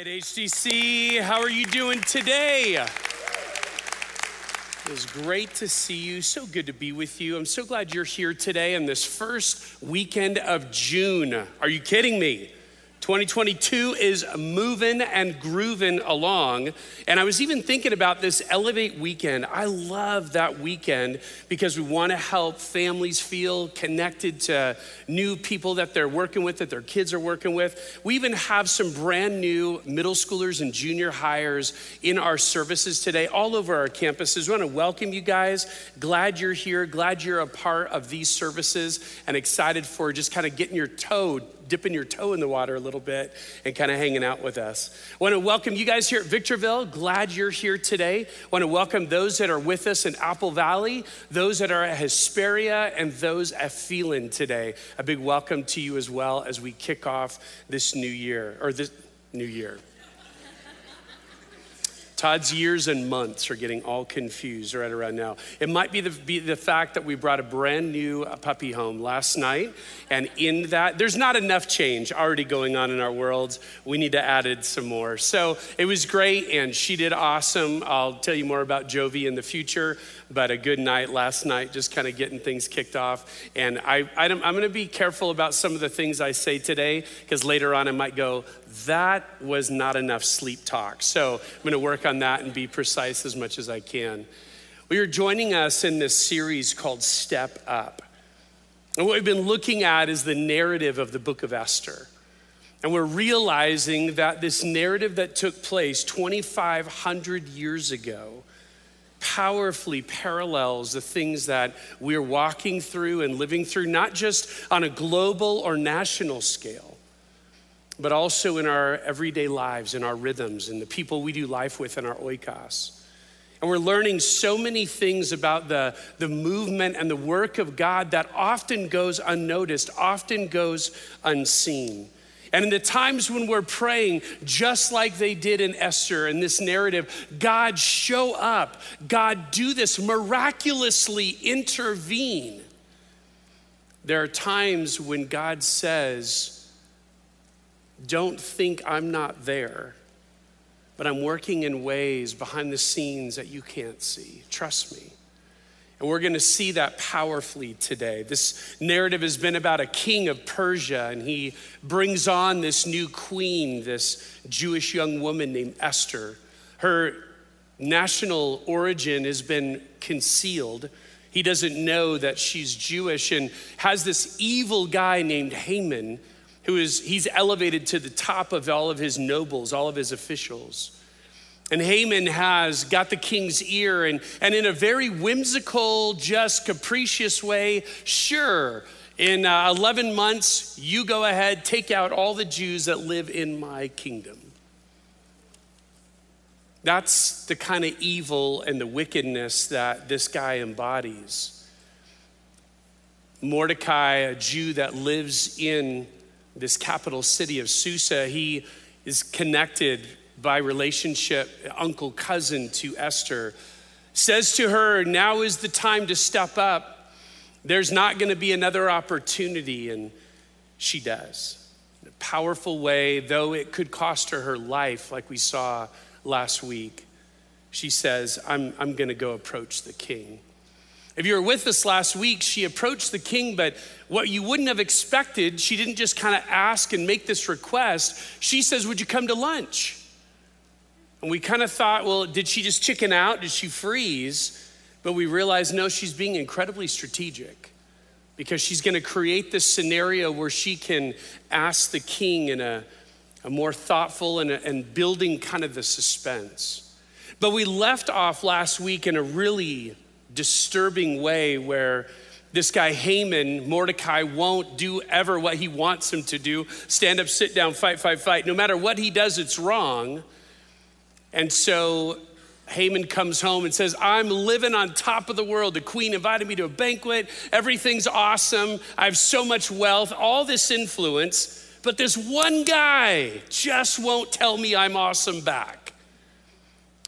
right, HTC, how are you doing today? It was great to see you. So good to be with you. I'm so glad you're here today on this first weekend of June. Are you kidding me? 2022 is moving and grooving along. And I was even thinking about this Elevate weekend. I love that weekend because we want to help families feel connected to new people that they're working with, that their kids are working with. We even have some brand new middle schoolers and junior hires in our services today, all over our campuses. We want to welcome you guys. Glad you're here. Glad you're a part of these services and excited for just kind of dipping your toe in the water a little bit and kind of hanging out with us. I want to welcome you guys here at Victorville. Glad you're here today. I want to welcome those that are with us in Apple Valley, those that are at Hesperia, and those at Phelan today. A big welcome to you as well as we kick off this new year. Todd's years and months are getting all confused right around now. It might be the fact that we brought a brand new puppy home last night, and in that, there's not enough change already going on in our world. We need to add in some more. So it was great, and she did awesome. I'll tell you more about Jovi in the future, but a good night last night, just kind of getting things kicked off. And I'm gonna be careful about some of the things I say today, because later on I might go, that was not enough sleep talk. So I'm gonna work on that and be precise as much as I can. Well, you're joining us in this series called Step Up. And what we've been looking at is the narrative of the book of Esther. And we're realizing that this narrative that took place 2,500 years ago powerfully parallels the things that we're walking through and living through, not just on a global or national scale, but also in our everyday lives, in our rhythms, and the people we do life with in our oikos. And we're learning so many things about the movement and the work of God that often goes unnoticed, often goes unseen. And in the times when we're praying, just like they did in Esther in this narrative, God show up, God do this, miraculously intervene. There are times when God says, don't think I'm not there, but I'm working in ways behind the scenes that you can't see. Trust me. And we're gonna see that powerfully today. This narrative has been about a king of Persia, and he brings on this new queen, this Jewish young woman named Esther. Her national origin has been concealed. He doesn't know that she's Jewish, and has this evil guy named Haman, he's elevated to the top of all of his nobles, all of his officials. And Haman has got the king's ear, and in a very whimsical, just capricious way, sure, in 11 months, you go ahead, take out all the Jews that live in my kingdom. That's the kind of evil and the wickedness that this guy embodies. Mordecai, a Jew that lives in this capital city of Susa, he is connected by relationship, uncle, cousin to Esther, says to her, now is the time to step up. There's not gonna be another opportunity, and she does. In a powerful way, though it could cost her life, like we saw last week, she says, I'm gonna go approach the king. If you were with us last week, she approached the king, but what you wouldn't have expected, she didn't just kind of ask and make this request. She says, would you come to lunch? And we kind of thought, well, did she just chicken out? Did she freeze? But we realized, no, she's being incredibly strategic, because she's gonna create this scenario where she can ask the king in a more thoughtful and building kind of the suspense. But we left off last week in a really disturbing way where this guy Haman, Mordecai, won't do ever what he wants him to do. Stand up, sit down, fight, fight, fight. No matter what he does, it's wrong. And so Haman comes home and says, I'm living on top of the world. The queen invited me to a banquet. Everything's awesome. I have so much wealth, all this influence, but this one guy just won't tell me I'm awesome back.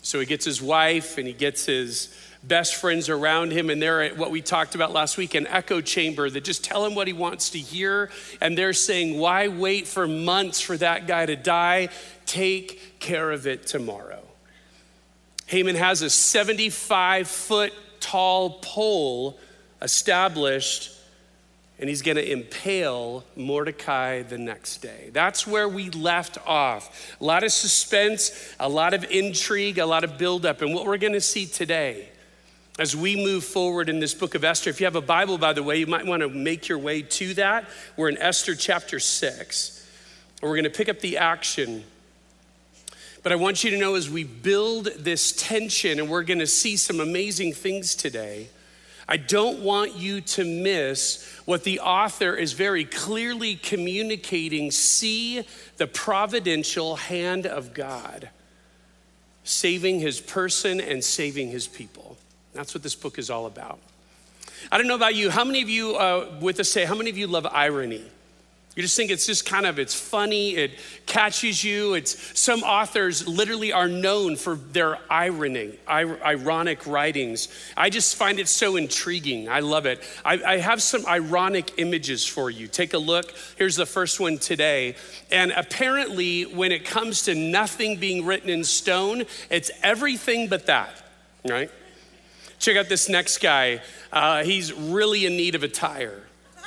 So he gets his wife and he gets his best friends around him, and they're at what we talked about last week, an echo chamber that just tell him what he wants to hear. And they're saying, why wait for months for that guy to die? Take care of it tomorrow. Haman has a 75-foot tall pole established, and he's gonna impale Mordecai the next day. That's where we left off. A lot of suspense, a lot of intrigue, a lot of buildup. And what we're gonna see today as we move forward in this book of Esther, if you have a Bible, by the way, you might wanna make your way to that. We're in Esther chapter 6. We're gonna pick up the action. But I want you to know as we build this tension, and we're gonna see some amazing things today, I don't want you to miss what the author is very clearly communicating. See the providential hand of God, saving his person and saving his people. That's what this book is all about. I don't know about you, how many of you, with us say, how many of you love irony? You just think it's just kind of, it's funny, it catches you. Some authors literally are known for their ironic writings. I just find it so intriguing. I love it. I have some ironic images for you. Take a look. Here's the first one today. And apparently when it comes to nothing being written in stone, it's everything but that, right? Check out this next guy. He's really in need of a tire.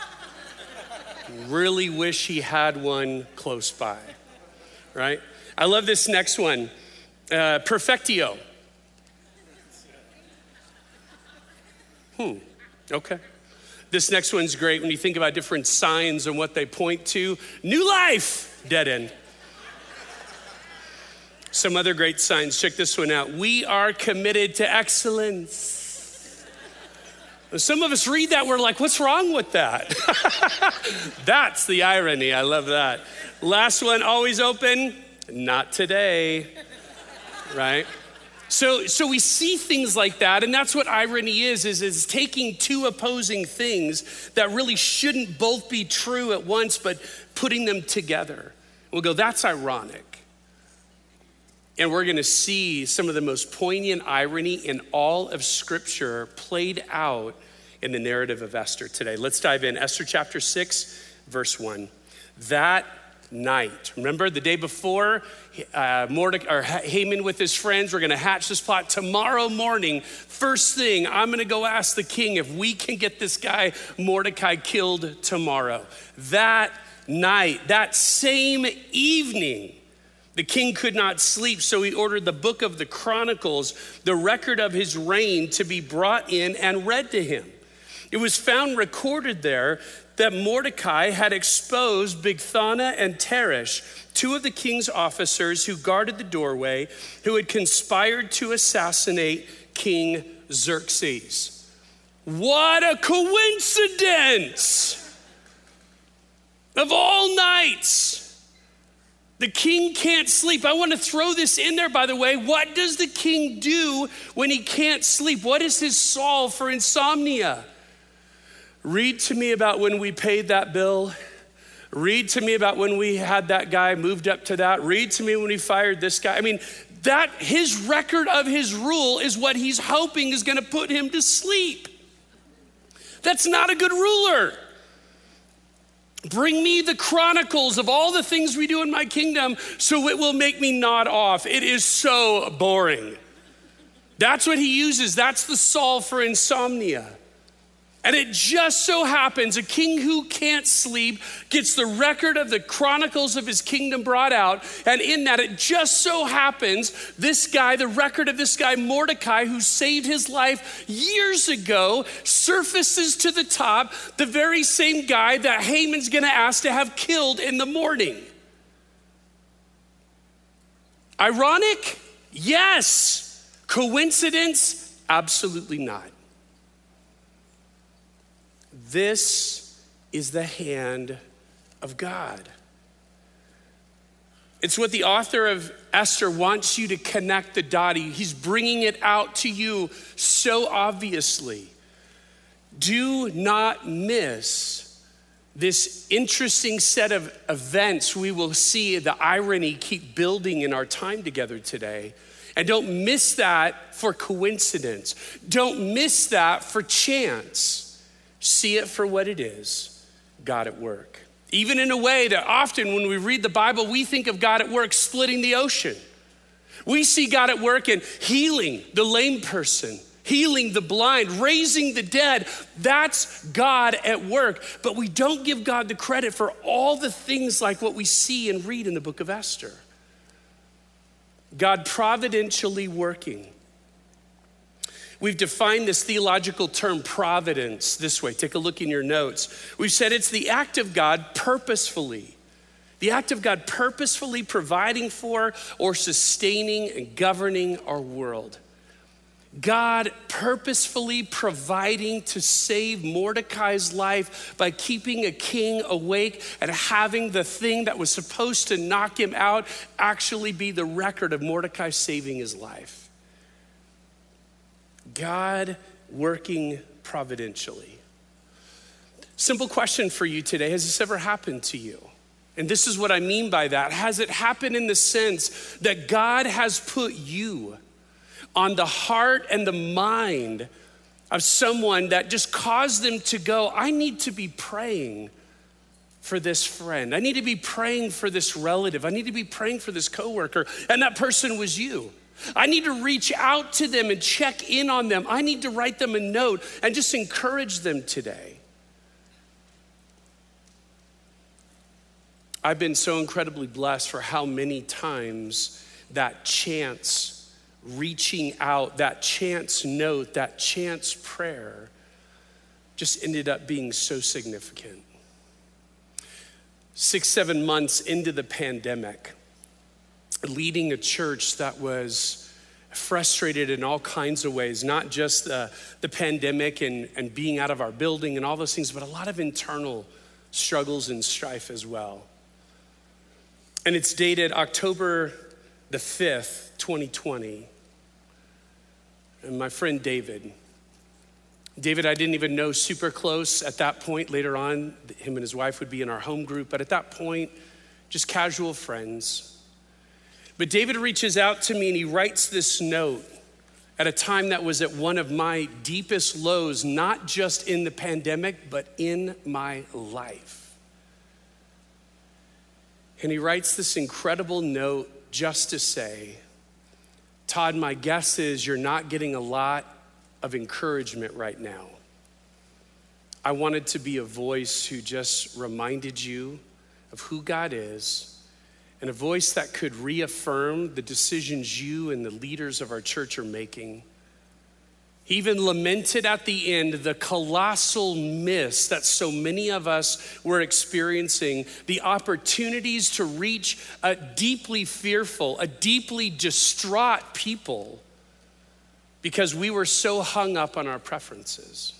Really wish he had one close by, right? I love this next one, Perfectio. Okay. This next one's great when you think about different signs and what they point to. New life, dead end. Some other great signs, check this one out. We are committed to excellence. Some of us read that, we're like, what's wrong with that? That's the irony, I love that. Last one, always open, not today, right? So we see things like that, and that's what irony is taking two opposing things that really shouldn't both be true at once, but putting them together. We'll go, that's ironic. And we're gonna see some of the most poignant irony in all of Scripture played out in the narrative of Esther today. Let's dive in. Esther chapter 6, verse 1. That night, remember the day before, Haman with his friends, we're gonna hatch this plot. Tomorrow morning, first thing, I'm gonna go ask the king if we can get this guy Mordecai killed tomorrow. That night, that same evening, the king could not sleep, so he ordered the book of the Chronicles, the record of his reign, to be brought in and read to him. It was found recorded there that Mordecai had exposed Bigthana and Teresh, two of the king's officers who guarded the doorway, who had conspired to assassinate King Xerxes. What a coincidence! Of all nights, the king can't sleep. I want to throw this in there, by the way. What does the king do when he can't sleep? What is his solve for insomnia? Read to me about when we paid that bill. Read to me about when we had that guy moved up to that. Read to me when we fired this guy. I mean, that his record of his rule is what he's hoping is going to put him to sleep. That's not a good ruler. Bring me the chronicles of all the things we do in my kingdom so it will make me nod off. It is so boring. That's what he uses. That's the solve for insomnia. And it just so happens a king who can't sleep gets the record of the chronicles of his kingdom brought out. And in that, it just so happens this guy, the record of this guy, Mordecai, who saved his life years ago, surfaces to the top, the very same guy that Haman's gonna ask to have killed in the morning. Ironic? Yes. Coincidence? Absolutely not. This is the hand of God. It's what the author of Esther wants you to connect the dot. He's bringing it out to you so obviously. Do not miss this interesting set of events. We will see the irony keep building in our time together today. And don't miss that for coincidence. Don't miss that for chance. See it for what it is, God at work. Even in a way that often when we read the Bible, we think of God at work splitting the ocean. We see God at work in healing the lame person, healing the blind, raising the dead. That's God at work. But we don't give God the credit for all the things like what we see and read in the book of Esther. God providentially working. We've defined this theological term providence this way. Take a look in your notes. We've said it's the act of God purposefully. The act of God purposefully providing for or sustaining and governing our world. God purposefully providing to save Mordecai's life by keeping a king awake and having the thing that was supposed to knock him out actually be the record of Mordecai saving his life. God working providentially. Simple question for you today. Has this ever happened to you? And this is what I mean by that. Has it happened in the sense that God has put you on the heart and the mind of someone that just caused them to go, I need to be praying for this friend. I need to be praying for this relative. I need to be praying for this coworker. And that person was you. I need to reach out to them and check in on them. I need to write them a note and just encourage them today. I've been so incredibly blessed for how many times that chance reaching out, that chance note, that chance prayer just ended up being so significant. 6-7 months into the pandemic, leading a church that was frustrated in all kinds of ways, not just the pandemic and being out of our building and all those things, but a lot of internal struggles and strife as well. And it's dated October the 5th, 2020. And my friend David, I didn't even know super close at that point. Later on, him and his wife would be in our home group. But at that point, just casual friends. But David reaches out to me and he writes this note at a time that was at one of my deepest lows, not just in the pandemic, but in my life. And he writes this incredible note just to say, Todd, my guess is you're not getting a lot of encouragement right now. I wanted to be a voice who just reminded you of who God is and a voice that could reaffirm the decisions you and the leaders of our church are making. He even lamented at the end the colossal miss that so many of us were experiencing, the opportunities to reach a deeply fearful, a deeply distraught people because we were so hung up on our preferences.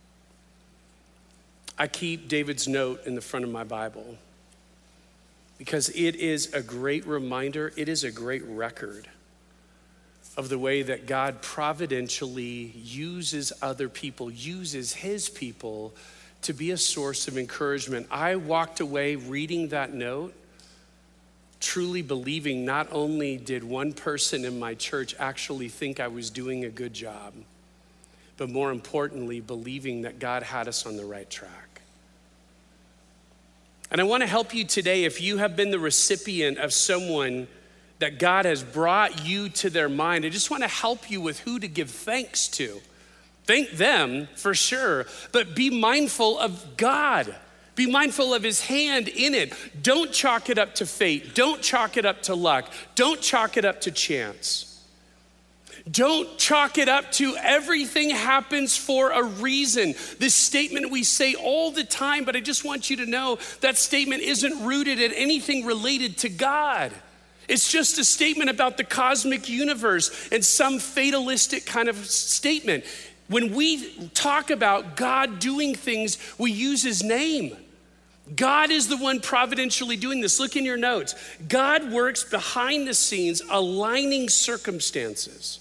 I keep David's note in the front of my Bible because it is a great reminder, it is a great record of the way that God providentially uses other people, uses his people to be a source of encouragement. I walked away reading that note, truly believing not only did one person in my church actually think I was doing a good job, but more importantly, believing that God had us on the right track. And I want to help you today if you have been the recipient of someone that God has brought you to their mind. I just want to help you with who to give thanks to. Thank them for sure, but be mindful of God. Be mindful of his hand in it. Don't chalk it up to fate. Don't chalk it up to luck. Don't chalk it up to chance. Don't chalk it up to everything happens for a reason. This statement we say all the time, but I just want you to know that statement isn't rooted in anything related to God. It's just a statement about the cosmic universe and some fatalistic kind of statement. When we talk about God doing things, we use his name. God is the one providentially doing this. Look in your notes. God works behind the scenes, aligning circumstances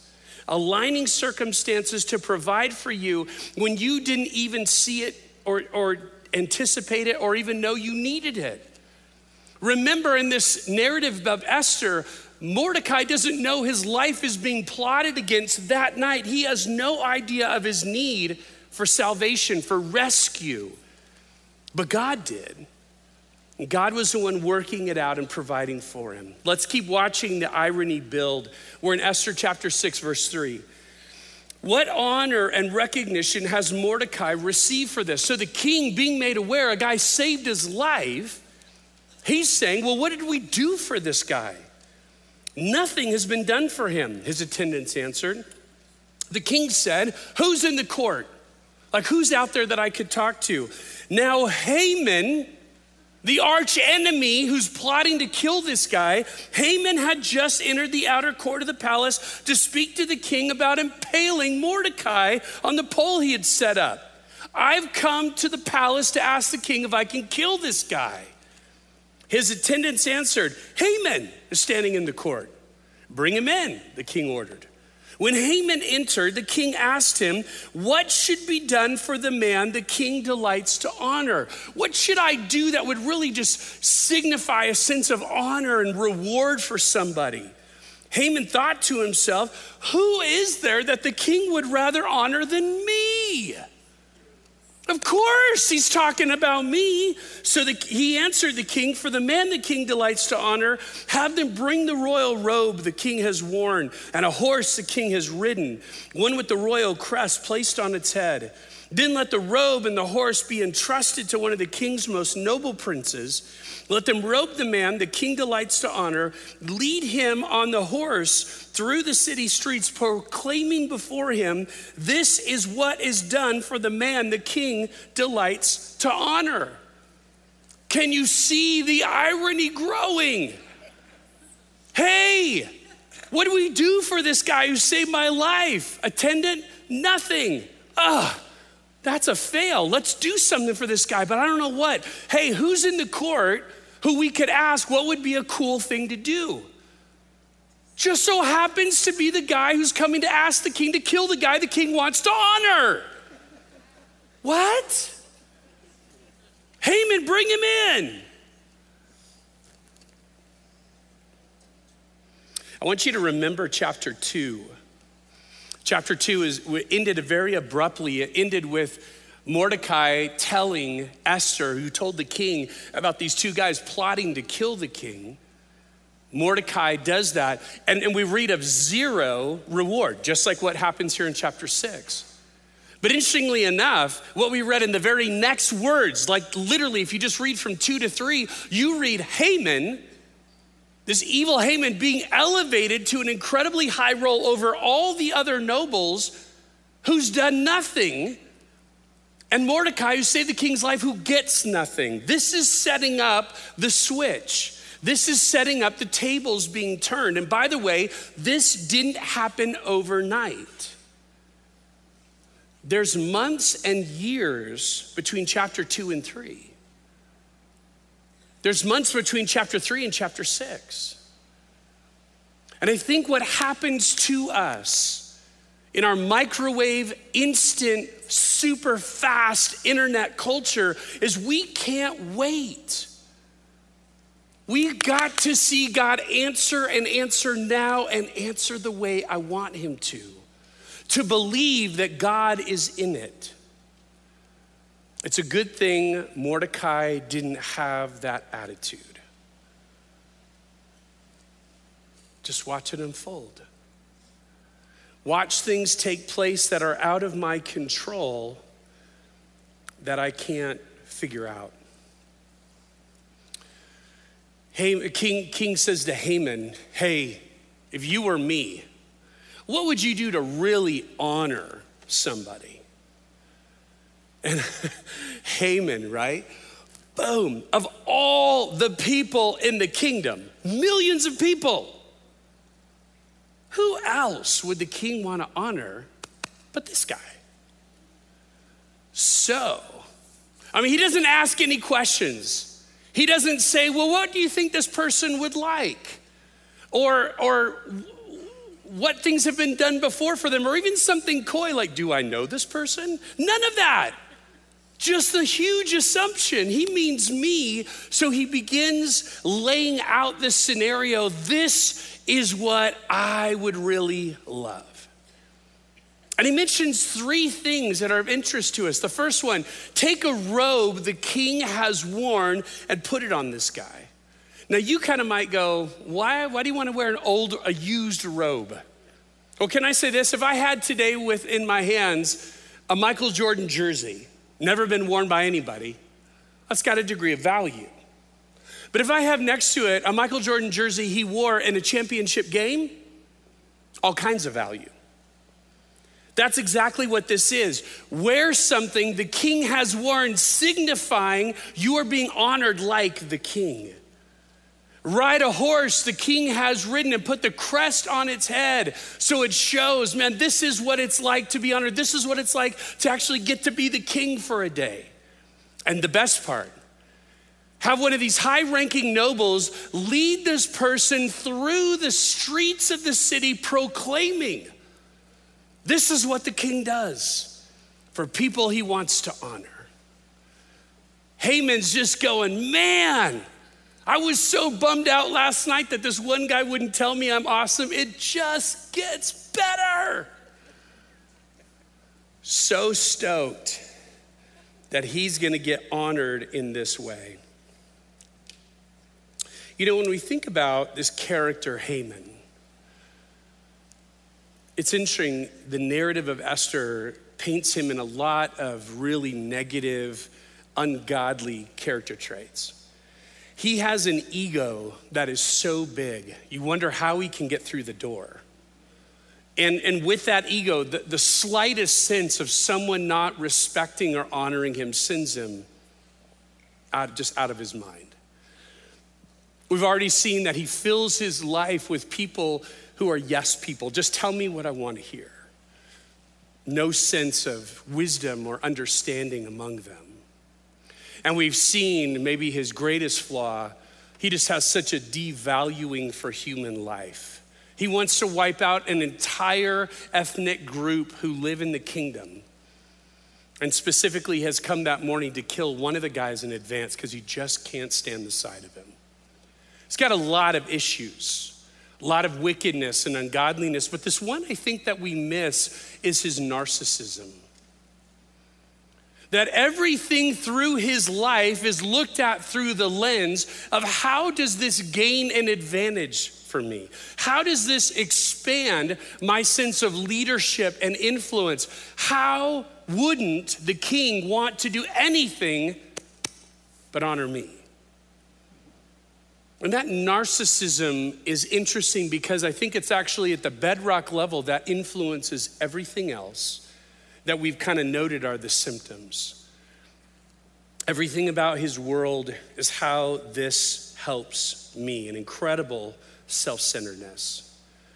to provide for you when you didn't even see it or anticipate it or even know you needed it. Remember in this narrative of Esther, Mordecai doesn't know his life is being plotted against that night. He has no idea of his need for salvation, for rescue. But God did. God was the one working it out and providing for him. Let's keep watching the irony build. We're in Esther chapter 6, verse 3. What honor and recognition has Mordecai received for this? So the king, being made aware, a guy saved his life. He's saying, well, what did we do for this guy? Nothing has been done for him, his attendants answered. The king said, who's in the court? Like, who's out there that I could talk to? Now Haman, the arch enemy who's plotting to kill this guy, Haman had just entered the outer court of the palace to speak to the king about impaling Mordecai on the pole he had set up. I've come to the palace to ask the king if I can kill this guy. His attendants answered, Haman is standing in the court. Bring him in, the king ordered. When Haman entered, the king asked him, what should be done for the man the king delights to honor? What should I do that would really just signify a sense of honor and reward for somebody? Haman thought to himself, who is there that the king would rather honor than me? Of course, he's talking about me. So he answered the king, for the man the king delights to honor, have them bring the royal robe the king has worn and a horse the king has ridden, one with the royal crest placed on its head. Then let the robe and the horse be entrusted to one of the king's most noble princes. Let them robe the man the king delights to honor, lead him on the horse through the city streets, proclaiming before him, this is what is done for the man the king delights to honor. Can you see the irony growing? Hey, what do we do for this guy who saved my life? Attendant, nothing. That's a fail. Let's do something for this guy, but I don't know what. Hey, who's in the court who we could ask what would be a cool thing to do? Just so happens to be the guy who's coming to ask the king to kill the guy the king wants to honor. What? Haman, bring him in. I want you to remember chapter 2. Chapter 2 ended very abruptly. It ended with Mordecai telling Esther, who told the king about these two guys plotting to kill the king. Mordecai does that, and we read of zero reward, just like what happens here in chapter 6. But interestingly enough, what we read in the very next words, like literally if you just read from 2 to 3, you read Haman, this evil Haman, being elevated to an incredibly high role over all the other nobles who's done nothing, and Mordecai, who saved the king's life, who gets nothing. This is setting up the switch. This is setting up the tables being turned. And by the way, this didn't happen overnight. There's months and years between chapter 2 and 3. There's months between chapter 3 and chapter 6. And I think what happens to us in our microwave, instant, super fast internet culture is we can't wait. We got to see God answer and answer now and answer the way I want him to believe that God is in it. It's a good thing Mordecai didn't have that attitude. Just watch it unfold. Watch things take place that are out of my control that I can't figure out. King says to Haman, hey, if you were me, what would you do to really honor somebody? And Haman, right? Boom, of all the people in the kingdom, millions of people, who else would the king want to honor but this guy? So, he doesn't ask any questions. He doesn't say, well, what do you think this person would like? Or what things have been done before for them? Or even something coy like, do I know this person? None of that. Just a huge assumption. He means me. So he begins laying out this scenario. This is what I would really love. And he mentions three things that are of interest to us. The first one, take a robe the king has worn and put it on this guy. Now you kind of might go, why do you want to wear a used robe? Well, can I say this? If I had today in my hands a Michael Jordan jersey, never been worn by anybody, that's got a degree of value. But if I have next to it a Michael Jordan jersey he wore in a championship game, all kinds of value. That's exactly what this is. Wear something the king has worn, signifying you are being honored like the king. Ride a horse the king has ridden and put the crest on its head so it shows, man, this is what it's like to be honored. This is what it's like to actually get to be the king for a day. And the best part, have one of these high-ranking nobles lead this person through the streets of the city proclaiming, this is what the king does for people he wants to honor. Haman's just going, man, I was so bummed out last night that this one guy wouldn't tell me I'm awesome. It just gets better. So stoked that he's gonna get honored in this way. You know, when we think about this character, Haman, it's interesting, the narrative of Esther paints him in a lot of really negative, ungodly character traits. He has an ego that is so big, you wonder how he can get through the door. And with that ego, the slightest sense of someone not respecting or honoring him sends him out of his mind. We've already seen that he fills his life with people who are yes people. Just tell me what I want to hear. No sense of wisdom or understanding among them. And we've seen maybe his greatest flaw, he just has such a devaluing for human life. He wants to wipe out an entire ethnic group who live in the kingdom. And specifically has come that morning to kill one of the guys in advance because he just can't stand the sight of him. He's got a lot of issues, a lot of wickedness and ungodliness, but this one I think that we miss is his narcissism. That everything through his life is looked at through the lens of how does this gain an advantage for me? How does this expand my sense of leadership and influence? How wouldn't the king want to do anything but honor me? And that narcissism is interesting because I think it's actually at the bedrock level that influences everything else that we've kind of noted are the symptoms. Everything about his world is how this helps me, an incredible self-centeredness.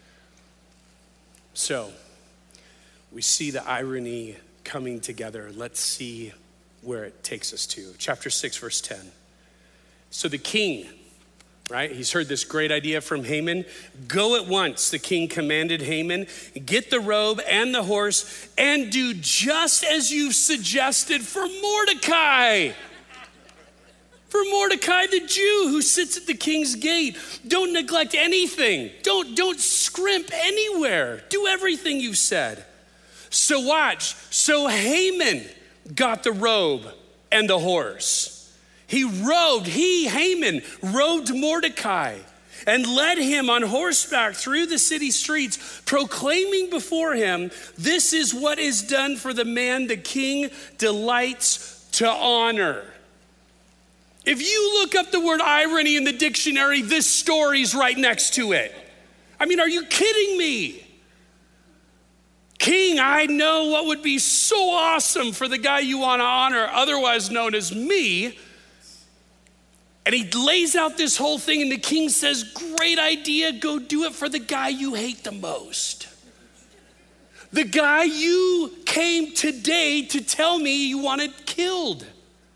So we see the irony coming together. Let's see where it takes us to. Chapter 6, verse 10. So the king, right? He's heard this great idea from Haman. Go at once, the king commanded Haman, get the robe and the horse and do just as you've suggested for Mordecai. For Mordecai, the Jew who sits at the king's gate. Don't neglect anything. Don't scrimp anywhere. Do everything you've said. So watch. So Haman got the robe and the horse. Haman robed Mordecai and led him on horseback through the city streets, proclaiming before him, this is what is done for the man the king delights to honor. If you look up the word irony in the dictionary, this story's right next to it. I mean, are you kidding me? King, I know what would be so awesome for the guy you want to honor, otherwise known as me. And he lays out this whole thing and the king says, great idea, go do it for the guy you hate the most. The guy you came today to tell me you wanted killed.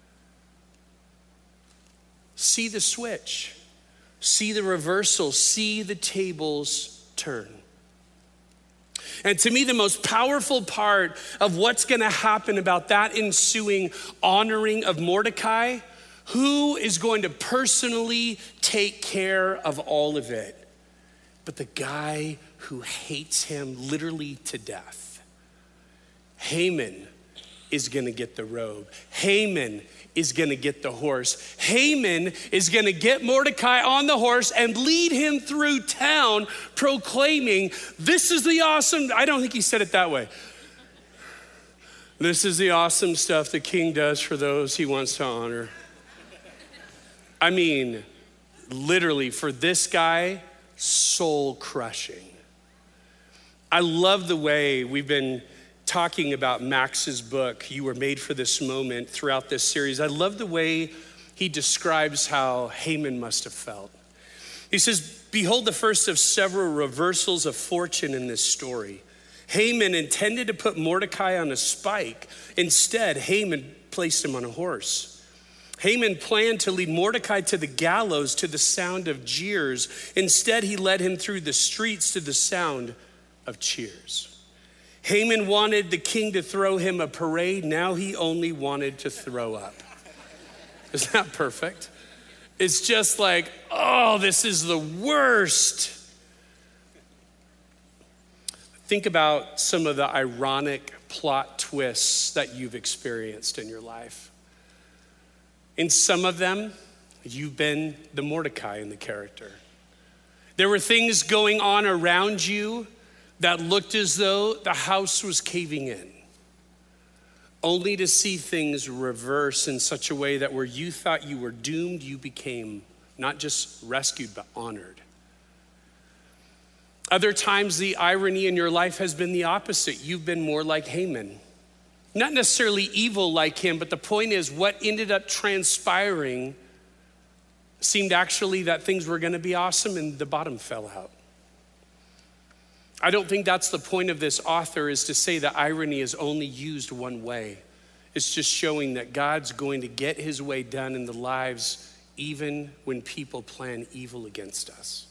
See the switch, see the reversal, see the tables turn. And to me, the most powerful part of what's gonna happen about that ensuing honoring of Mordecai, who is going to personally take care of all of it? But the guy who hates him literally to death. Haman is gonna get the robe. Haman is gonna get the horse. Haman is gonna get Mordecai on the horse and lead him through town proclaiming, this is the awesome, I don't think he said it that way. This is the awesome stuff the king does for those he wants to honor. I mean, literally for this guy, soul crushing. I love the way we've been talking about Max's book, You Were Made for This Moment, throughout this series. I love the way he describes how Haman must have felt. He says, behold the first of several reversals of fortune in this story. Haman intended to put Mordecai on a spike. Instead, Haman placed him on a horse. Haman planned to lead Mordecai to the gallows to the sound of jeers. Instead, he led him through the streets to the sound of cheers. Haman wanted the king to throw him a parade. Now he only wanted to throw up. Isn't that perfect? It's just like, oh, this is the worst. Think about some of the ironic plot twists that you've experienced in your life. In some of them, you've been the Mordecai in the character. There were things going on around you that looked as though the house was caving in, only to see things reverse in such a way that where you thought you were doomed, you became not just rescued, but honored. Other times, the irony in your life has been the opposite. You've been more like Haman. Not necessarily evil like him, but the point is what ended up transpiring seemed actually that things were gonna be awesome and the bottom fell out. I don't think that's the point of this author, is to say that irony is only used one way. It's just showing that God's going to get his way done in the lives even when people plan evil against us.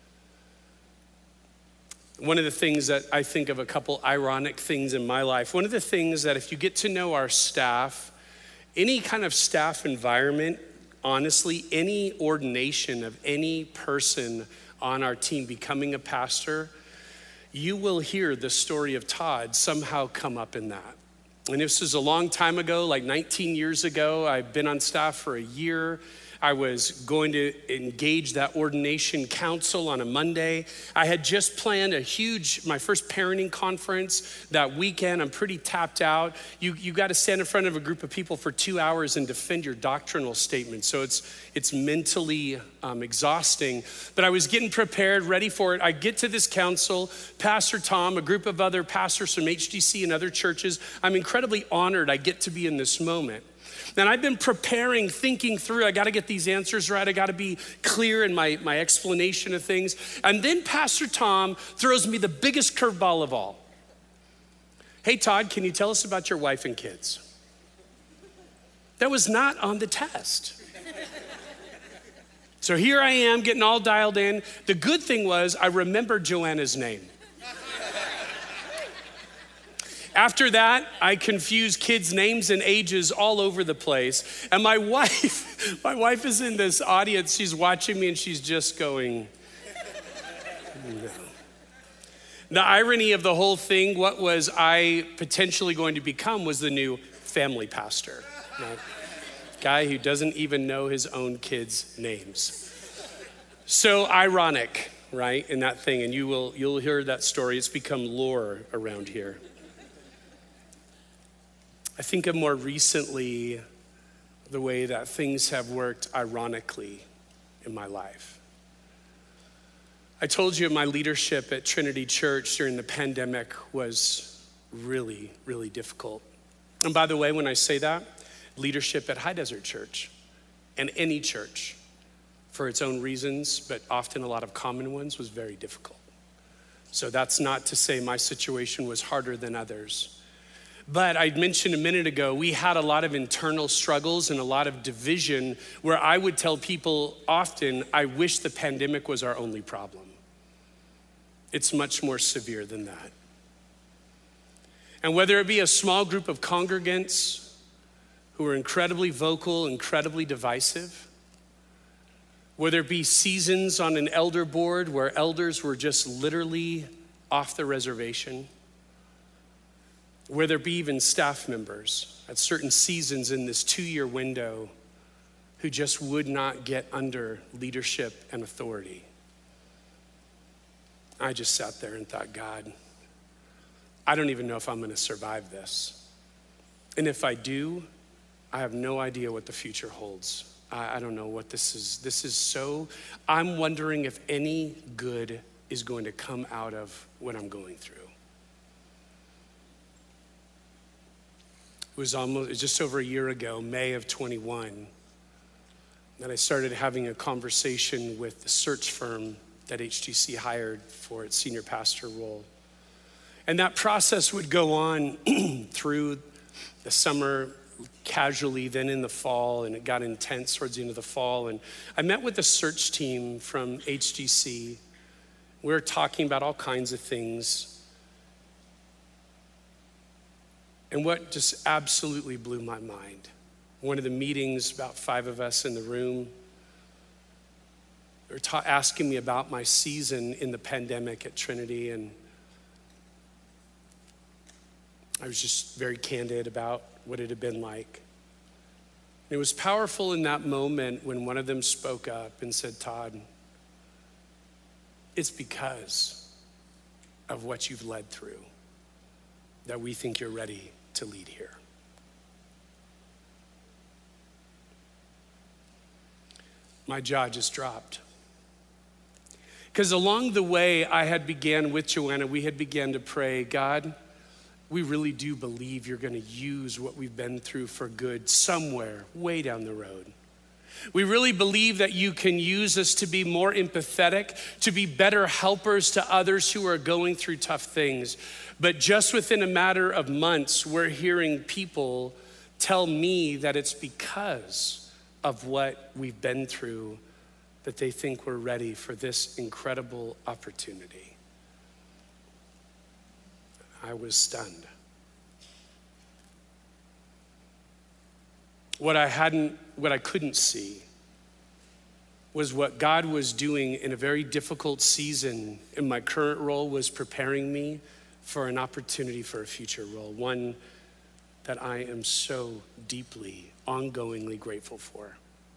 One of the things that I think of, a couple ironic things in my life, one of the things that if you get to know our staff, any kind of staff environment, honestly, any ordination of any person on our team becoming a pastor, you will hear the story of Todd somehow come up in that. And this is a long time ago, like 19 years ago. I've been on staff for a year. I was going to engage that ordination council on a Monday. I had just planned my first parenting conference that weekend. I'm pretty tapped out. You got to stand in front of a group of people for 2 hours and defend your doctrinal statement. So it's mentally exhausting. But I was getting prepared, ready for it. I get to this council, Pastor Tom, a group of other pastors from HDC and other churches. I'm incredibly honored I get to be in this moment. And I've been preparing, thinking through, I gotta get these answers right. I gotta be clear in my explanation of things. And then Pastor Tom throws me the biggest curveball of all. Hey, Todd, can you tell us about your wife and kids? That was not on the test. So here I am getting all dialed in. The good thing was I remembered Joanna's name. After that, I confused kids' names and ages all over the place. And my wife is in this audience. She's watching me and she's just going, no. The irony of the whole thing, what was I potentially going to become, was the new family pastor. Right? Guy who doesn't even know his own kids' names. So ironic, right, in that thing. And you'll hear that story. It's become lore around here. I think of more recently the way that things have worked ironically in my life. I told you my leadership at Trinity Church during the pandemic was really, really difficult. And by the way, when I say that, leadership at High Desert Church and any church, for its own reasons, but often a lot of common ones, was very difficult. So that's not to say my situation was harder than others. But I mentioned a minute ago, we had a lot of internal struggles and a lot of division where I would tell people often, I wish the pandemic was our only problem. It's much more severe than that. And whether it be a small group of congregants who are incredibly vocal, incredibly divisive, whether it be seasons on an elder board where elders were just literally off the reservation, whether it be even staff members at certain seasons in this 2-year window who just would not get under leadership and authority. I just sat there and thought, God, I don't even know if I'm gonna survive this. And if I do, I have no idea what the future holds. I don't know what this is. This is so, I'm wondering if any good is going to come out of what I'm going through. It was just over a year ago, May of 21, that I started having a conversation with the search firm that HTC hired for its senior pastor role. And that process would go on through the summer, casually, then in the fall, and it got intense towards the end of the fall. And I met with the search team from HTC. We were talking about all kinds of things. And what just absolutely blew my mind, one of the meetings, about 5 of us in the room, they were asking me about my season in the pandemic at Trinity, and I was just very candid about what it had been like. It was powerful in that moment when one of them spoke up and said, Todd, it's because of what you've led through that we think you're ready to lead here. My jaw just dropped. Because along the way, I had began with Joanna, we had began to pray, God, we really do believe you're gonna use what we've been through for good somewhere way down the road. We really believe that you can use us to be more empathetic, to be better helpers to others who are going through tough things. But just within a matter of months, we're hearing people tell me that it's because of what we've been through that they think we're ready for this incredible opportunity. I was stunned. What I couldn't see was what God was doing in a very difficult season in my current role was preparing me for an opportunity for a future role, one that I am so deeply, ongoingly grateful for.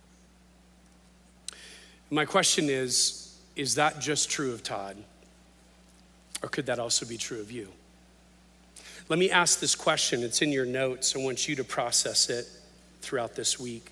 My question is that just true of Todd? Or could that also be true of you? Let me ask this question. It's in your notes. I want you to process it throughout this week.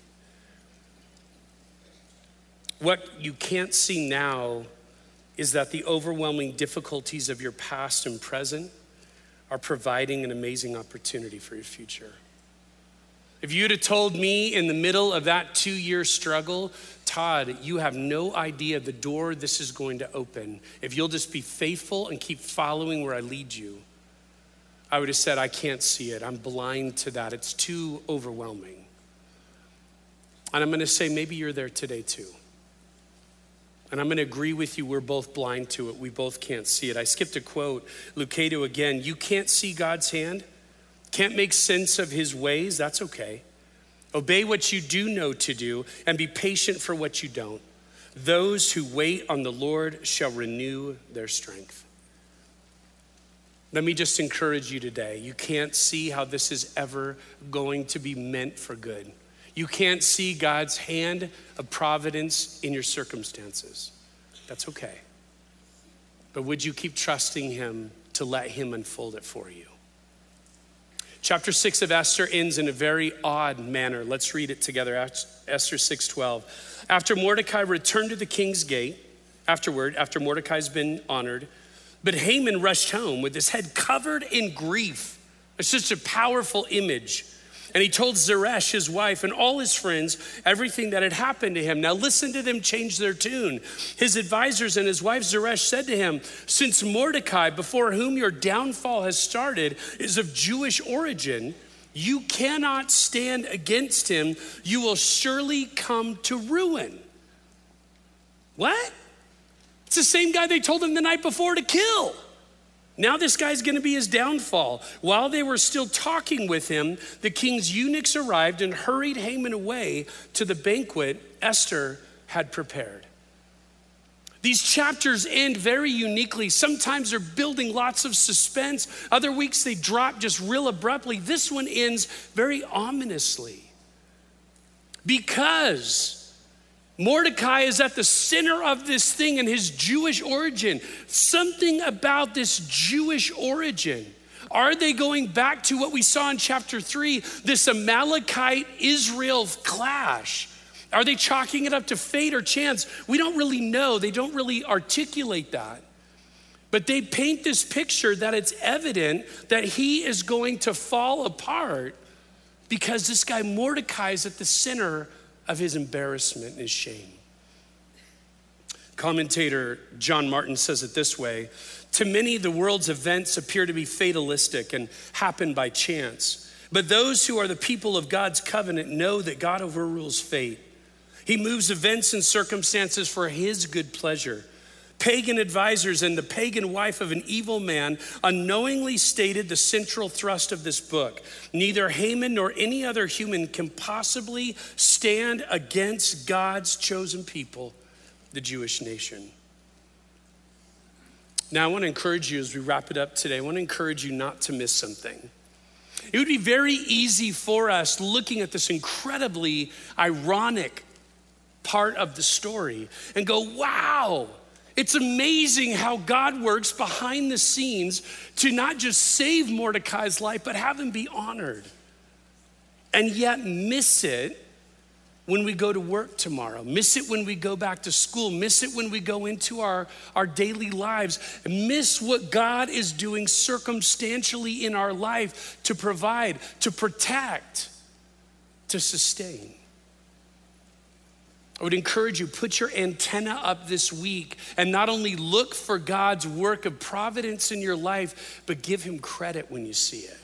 What you can't see now is that the overwhelming difficulties of your past and present are providing an amazing opportunity for your future. If you'd have told me in the middle of that 2-year struggle, Todd, you have no idea the door this is going to open. If you'll just be faithful and keep following where I lead you, I would have said, I can't see it. I'm blind to that. It's too overwhelming. And I'm gonna say, maybe you're there today too. And I'm gonna agree with you, we're both blind to it. We both can't see it. I skipped a quote, Lucado again, you can't see God's hand, can't make sense of his ways, that's okay. Obey what you do know to do and be patient for what you don't. Those who wait on the Lord shall renew their strength. Let me just encourage you today. You can't see how this is ever going to be meant for good. You can't see God's hand of providence in your circumstances. That's okay. But would you keep trusting him to let him unfold it for you? Chapter 6 of Esther ends in a very odd manner. Let's read it together, Esther 6:12. After Mordecai returned to the king's gate, after Mordecai's been honored, but Haman rushed home with his head covered in grief. It's such a powerful image. And he told Zeresh, his wife, and all his friends, everything that had happened to him. Now listen to them change their tune. His advisors and his wife Zeresh said to him, since Mordecai, before whom your downfall has started, is of Jewish origin, you cannot stand against him. You will surely come to ruin. What? It's the same guy they told him the night before to kill. Now this guy's gonna be his downfall. While they were still talking with him, the king's eunuchs arrived and hurried Haman away to the banquet Esther had prepared. These chapters end very uniquely. Sometimes they're building lots of suspense. Other weeks they drop just real abruptly. This one ends very ominously because Mordecai is at the center of this thing and his Jewish origin. Something about this Jewish origin. Are they going back to what we saw in chapter 3, this Amalekite-Israel clash? Are they chalking it up to fate or chance? We don't really know. They don't really articulate that. But they paint this picture that it's evident that he is going to fall apart because this guy Mordecai is at the center of his embarrassment and his shame. Commentator John Martin says it this way: to many, the world's events appear to be fatalistic and happen by chance. But those who are the people of God's covenant know that God overrules fate. He moves events and circumstances for his good pleasure. Pagan advisors and the pagan wife of an evil man unknowingly stated the central thrust of this book. Neither Haman nor any other human can possibly stand against God's chosen people, the Jewish nation. Now I want to encourage you as we wrap it up today, I want to encourage you not to miss something. It would be very easy for us looking at this incredibly ironic part of the story and go, wow, it's amazing how God works behind the scenes to not just save Mordecai's life, but have him be honored. And yet miss it when we go to work tomorrow, miss it when we go back to school, miss it when we go into our daily lives, miss what God is doing circumstantially in our life to provide, to protect, to sustain. I would encourage you, put your antenna up this week and not only look for God's work of providence in your life, but give him credit when you see it.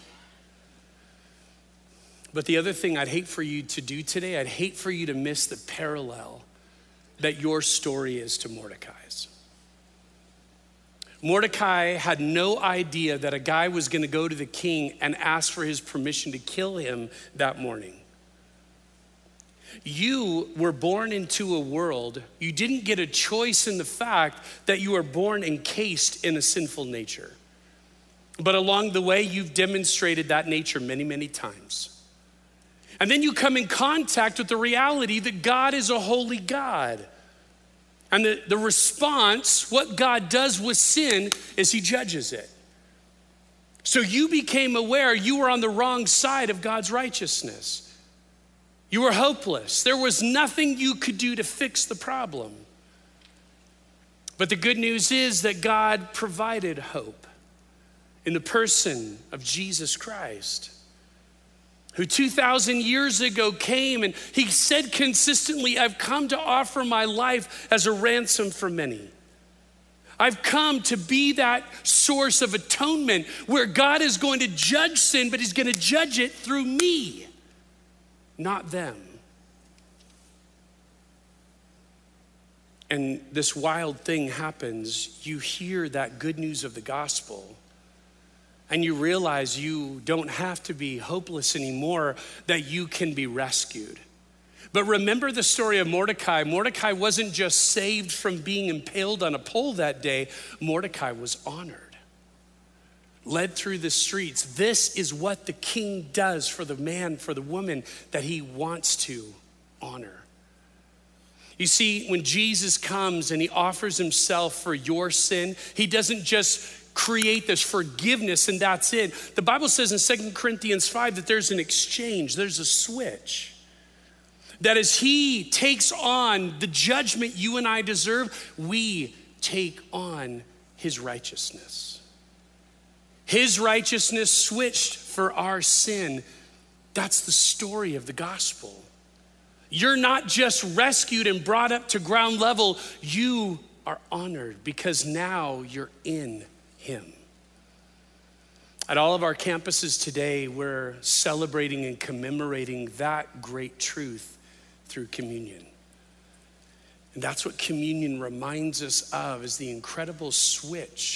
But the other thing I'd hate for you to do today, I'd hate for you to miss the parallel that your story is to Mordecai's. Mordecai had no idea that a guy was gonna go to the king and ask for his permission to kill him that morning. You were born into a world, you didn't get a choice in the fact that you were born encased in a sinful nature. But along the way, you've demonstrated that nature many, many times. And then you come in contact with the reality that God is a holy God. And the response, what God does with sin, is he judges it. So you became aware you were on the wrong side of God's righteousness. You were hopeless. There was nothing you could do to fix the problem. But the good news is that God provided hope in the person of Jesus Christ, who 2,000 years ago came and he said consistently, I've come to offer my life as a ransom for many. I've come to be that source of atonement where God is going to judge sin, but he's going to judge it through me, not them. And this wild thing happens. You hear that good news of the gospel and you realize you don't have to be hopeless anymore, that you can be rescued. But remember the story of Mordecai. Mordecai wasn't just saved from being impaled on a pole that day. Mordecai was honored, led through the streets. This is what the king does for the man, for the woman that he wants to honor. You see, when Jesus comes and he offers himself for your sin, he doesn't just create this forgiveness and that's it. The Bible says in 2 Corinthians 5 that there's an exchange, there's a switch. That as he takes on the judgment you and I deserve, we take on his righteousness. His righteousness switched for our sin. That's the story of the gospel. You're not just rescued and brought up to ground level, you are honored because now you're in him. At all of our campuses today, we're celebrating and commemorating that great truth through communion. And that's what communion reminds us of, is the incredible switch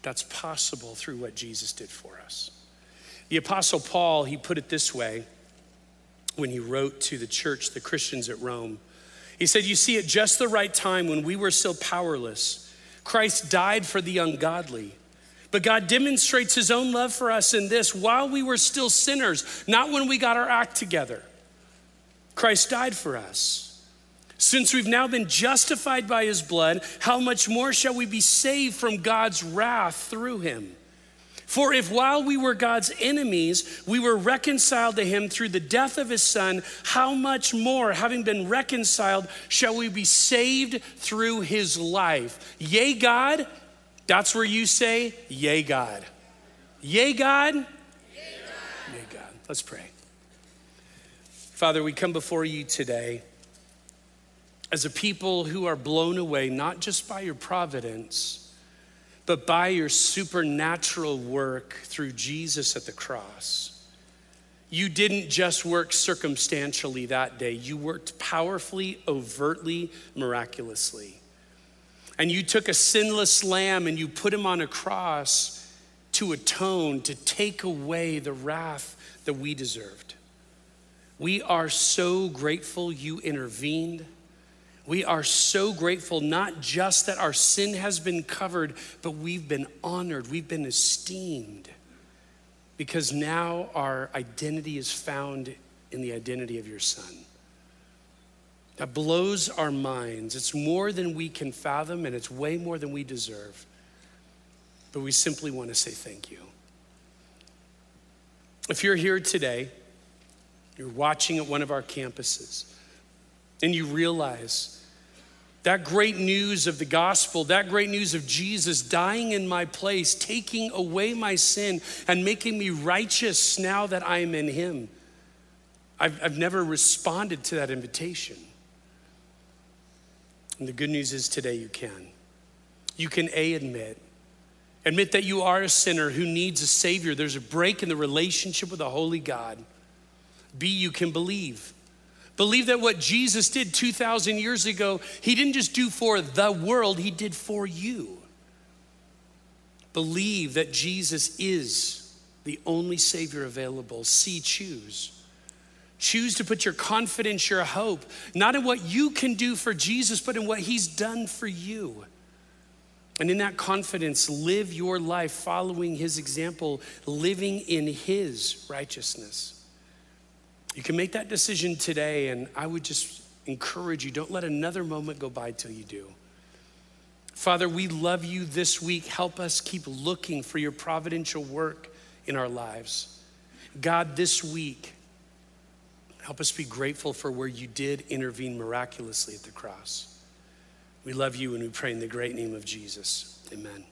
That's possible through what Jesus did for us. The Apostle Paul, he put it this way when he wrote to the church, the Christians at Rome. He said, you see, at just the right time when we were still powerless, Christ died for the ungodly. But God demonstrates his own love for us in this: while we were still sinners, not when we got our act together, Christ died for us. Since we've now been justified by his blood, how much more shall we be saved from God's wrath through him? For if while we were God's enemies, we were reconciled to him through the death of his son, how much more, having been reconciled, shall we be saved through his life? Yea, God. That's where you say, yea, God. Yea, God. Yea, God. Yea, God. Let's pray. Father, we come before you today as a people who are blown away, not just by your providence, but by your supernatural work through Jesus at the cross. You didn't just work circumstantially that day. You worked powerfully, overtly, miraculously. And you took a sinless lamb and you put him on a cross to atone, to take away the wrath that we deserved. We are so grateful you intervened. We are so grateful not just that our sin has been covered, but we've been honored, we've been esteemed, because now our identity is found in the identity of your Son. That blows our minds. It's more than we can fathom, and it's way more than we deserve. But we simply want to say thank you. If you're here today, you're watching at one of our campuses, and you realize that great news of the gospel, that great news of Jesus dying in my place, taking away my sin and making me righteous now that I am in him. I've never responded to that invitation. And the good news is today you can. You can admit that you are a sinner who needs a savior. There's a break in the relationship with the holy God. B, you can believe. Believe that what Jesus did 2,000 years ago, he didn't just do for the world, he did for you. Believe that Jesus is the only savior available. C, choose. Choose to put your confidence, your hope, not in what you can do for Jesus, but in what he's done for you. And in that confidence, live your life following his example, living in his righteousness. You can make that decision today, and I would just encourage you, don't let another moment go by till you do. Father, we love you this week. Help us keep looking for your providential work in our lives. God, this week, help us be grateful for where you did intervene miraculously at the cross. We love you and we pray in the great name of Jesus. Amen.